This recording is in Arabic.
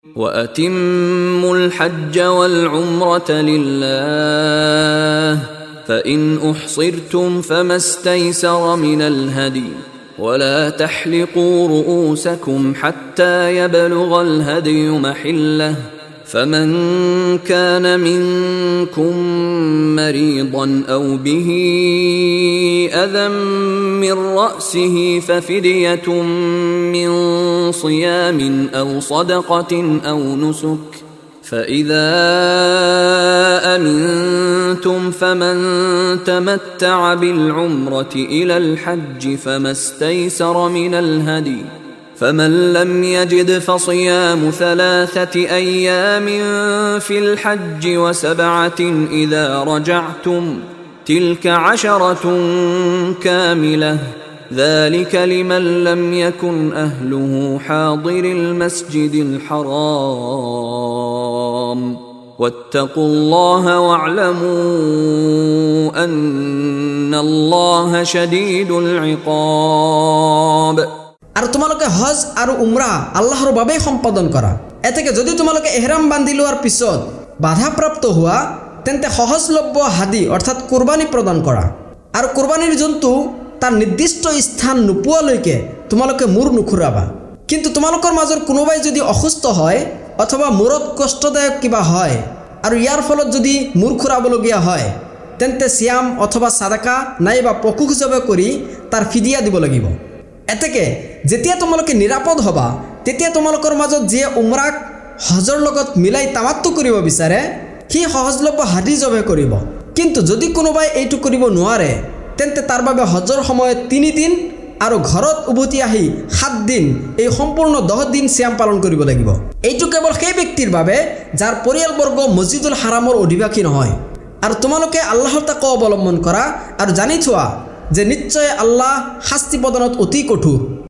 وأتموا الحج والعمرة لله فإن أحصرتم فما استيسر من الهدي ولا تحلقوا رؤوسكم حتى يبلغ الهدي محله فمن كان منكم مريضا أو به أذى من رأسه ففدية من صيام أو صدقة أو نسك فإذا أمنتم فمن تمتع بالعمرة إلى الحج فما استيسر من الهدي فمن لم يجد فصيام 3 أيام في الحج و7 إذا رجعتم تلك 10 كاملة ذلك لمن لم يكن أهله حاضر المسجد الحرام واتقوا الله واعلموا أن الله شديد العقاب। আর তোমালোকে হজ আর উমরা আল্লাহর বাবে সম্পাদন করা। এতেকে যদি তোমালোকে ইহরাম বান্ধি লোৱাৰ পিছত বাধাপ্ৰাপ্ত হোৱা তেন্তে সহজলভ্য হাদি অৰ্থাৎ কুরবানী প্ৰদান কৰা। আৰু কুরবানীৰ জন্তু তাৰ নিৰ্দিষ্ট স্থান নোপোৱালৈকে তোমালোকে মূৰ নুখুৰাবা। কিন্তু তোমালোকৰ মাজৰ কোনোবাই যদি অসুস্থ হয় অথবা মূৰত কষ্টদায়ক কিবা হয় আৰু ইয়াৰ ফলত যদি মূৰ খুৰাবলগীয়া হয় তেন্তে সিয়াম অথবা সাদাকা নাইবা পশু হিচাপে কৰি তাৰ ফিদিয়া দিব লাগিব। এতেকে যেতিয়া তোমালোকে নিৰাপদ হবা তেতিয়া তোমালোকৰ মাজত যিয়ে উমৰাক হজৰ লগত মিলাই তামাত্তু কৰিব বিচাৰে সি সহজলভ্য হাদি জবে কৰিব। কিন্তু যদি কোনোবাই এইটো কৰিব নোৱাৰে তেন্তে তাৰ বাবে হজৰ সময়ত 3 দিন আৰু ঘৰত উভতি আহি 7 দিন এই সম্পূৰ্ণ 10 দিন সিয়াম পালন কৰিব লাগিব। এইটো কেৱল সেই ব্যক্তিৰ বাবে যাৰ পৰিয়ালবৰ্গ মছজিদুল হাৰামৰ অধিবাসী নহয়। আৰু তোমালোকে আল্লাহৰ তাকৱা অৱলম্বন কৰা আৰু জানি থোৱা যে নিশ্চয় আল্লাহ শাস্তি প্ৰদানত অতি কঠোৰ।